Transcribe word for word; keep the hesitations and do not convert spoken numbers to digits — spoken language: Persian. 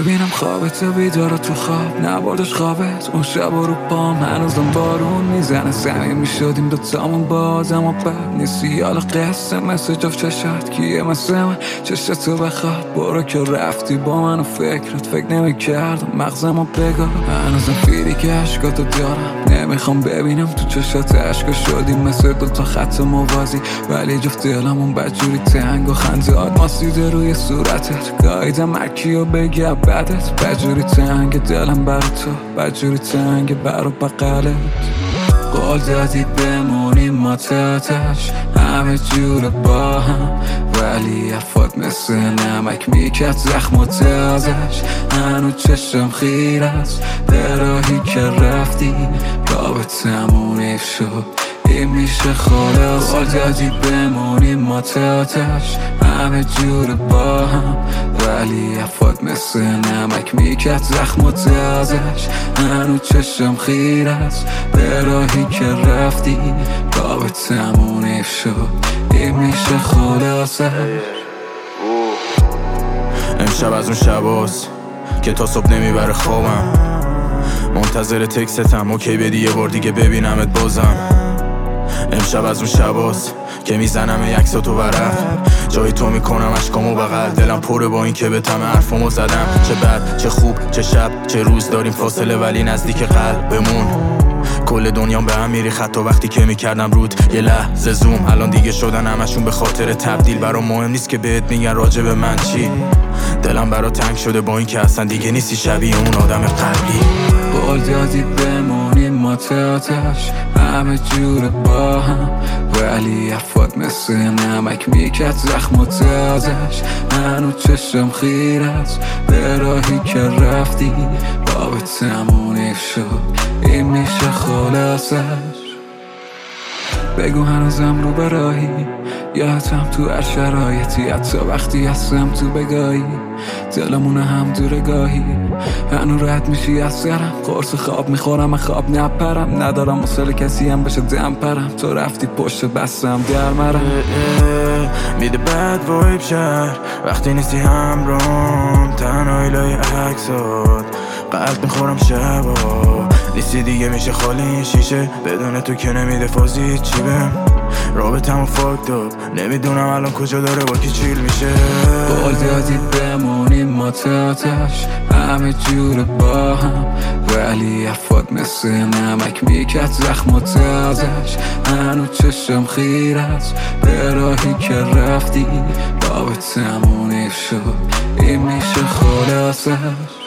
میبینم خوابت بیدار تو خواب نبردش خوابت اون شب رو پام هنوزم بارون میزنه زمین میشدیم دوتامون باز اما بعد نیستی یالا قصه مثل جفت چشات کیه مثل من چشتو بخواد برو که رفتی با من و فکرت فکر نمی کردم مغزمو بگاه هنوزم فیری که عشقاتو دارم نمیخوام ببینم تو چشات عشقا شدیم مثل دوتا خط موازی ولی جفت دلمون بدجوری تنگ و خندهات ماسیده روی صورتت گاییدم مرکیو بگم بعدت بدجوری تنگ دلم برا تو بدجوری تنگ برا بقلت قول دادی بمونیم ما تاتش همه جور با هم ولی افاد مثل نمک میکرد زخم و تازش هنو چشم خیر است به راهی که رفتی رابطمون شد این میشه خلاص قول دادی بمونیم ما تاتش همه جور با هم ولی افاد مثل نمک میکرد زخم و تازش هنو چشم خیر است به راهی که رفتی رابطمون شد این میشه خلاصه امشب از اون شباست که تا صبح نمیبره خوابم منتظر تکستم اوکی بدی یه بار دیگه ببینمت بازم امشب از اون شباست که میزنم یکساتو ورق جای تو میکنم اشکامو بغل دلم پره با این که به تم حرفامو زدم چه بد چه خوب چه شب چه روز داریم فاصله ولی نزدیک قلبمون کل دنیام به هم میری حتی وقتی که میکردم رود یه لحظه زوم الان دیگه شدن همشون به خاطر تبدیل برام مهم نیست که بهت میگن راجع به من چی دلم برا تنگ شده با این که اصلا دیگه نیستی شبیه اون آدم قبلی قول دادی بمونیم ما تاتش همه جور با هم ولی افاد مثل نمک میکرد زخم و تازش هنو چشم خیر است به راهی که رفتی رابطمون شد این میشه خلاصش بگو هنوزم رو براهی یادم تو هر شرایطی حتی وقتی هستم تو بگاهی دلمونه هم دوره گاهی هنو رد میشی از سرم قرص خواب میخورم من خواب نپرم ندارم مسئله کسی هم بشه دم پرم تو رفتی پشت بستم در مرم میده بد وایب شهر وقتی نیستی همرام تنهایی لای عکسات قلب میخورم شبا نیستی دیگه میشه خالی این شیشه بدون تو که نمیده فازی چی بهم رابطمو فاک داد نمیدونم الان کجا داره با کی چیل میشه قول دادی بمونیم ما تاتش همه جور با هم ولی افاد مثل نمک میکرد زخم و تازش هنو چشم خیر است به راهی که رفتی رابطمون شد این میشه خلاصش